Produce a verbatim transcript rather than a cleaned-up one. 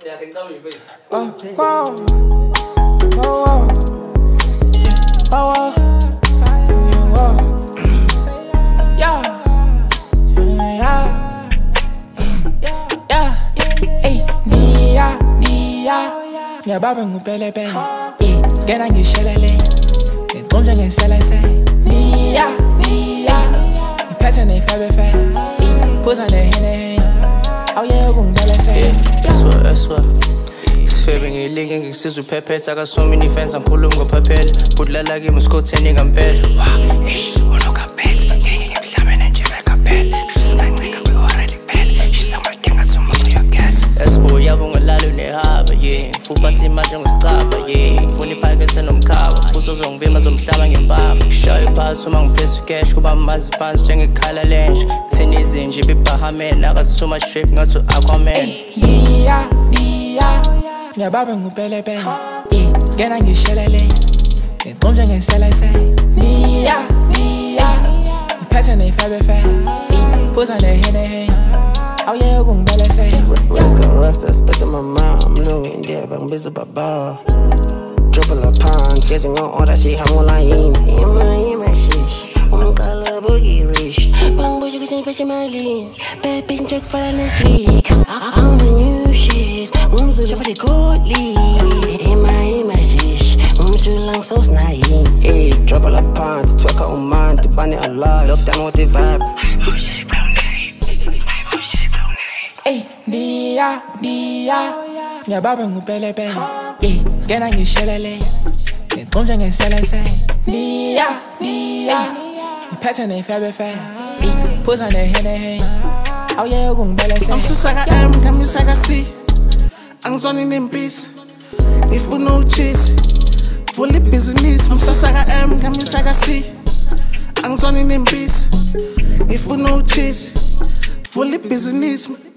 Yeah, I can come in face. Oh, wow. Oh, wow. Oh, wow. Yeah. Yeah. Yeah. Hey, Nia, Nia. Nia baba ngupele pele. Yeah, gena ngishelele. Ngiqonje ngiselese. Nia, Nia. Ngiphethe nefabe fe. Phuza nehene. Oh yeah, ukungibelese. Eswa, eswa. Sifebe ngilinge ngisizwe uphephetha aka so many fans angikhuluma ngophephela budlala kimi usikhotheni ngampela wow eish unokaphethe ngeke ngimhlabene nje bekaphela shusingancika kwi-already phela shisa madenga somuntu uyagetha esbo yabo ngelalo nehaba yeah mfubathi manje ngosicaba yeah ngifuna iphakethe nomkhaba futhi uzongivima zomhlaba ngempama ngishaya iphasi uma ngiphethe cash kuba amazi phansi njengekhala lenje thina izinje ibibahameni akasuma shape ngathi Aquaman yeah yeah Nia baba ngupele pele. Yeah, gena ngishelele. Ngiqonje ngiselese. Nia, Nia. Ngiphethe nefabe fe. Phuza nehene. Oh yeah, ukungibelese. Let's go rasta, spit in my mouth. I'm looking there, but I'm busy baba. Triple a pound, chasing on all that shit. I'm all I ain't. In my, in my shit. I'm gonna boogie rich. Bang bush, you can see my lean. Bad bitch, check for the next week. I'm a new shit. I'm so jump the gold lead. In my, in my shit. I'm too long, so snapping. Hey, trouble a pound, twerk a man, to ban it alive. Lockdown with the vibe. Hey, Nia, Nia. Nia baba ngupele pele. Yeah, gena ngishelele. Ngiqonje ngiselese. Nia, Nia. Ngiphethe nefabe fe. Phuza nehene. Oh yeah, ukungibelese. I'm so saga M, kami saga C. Angizwani nempisi. Ngifuna uchase. Fully business. I'm so saga M, kami saga C. Angizwani nempisi. Ngifuna uchase. Fully business.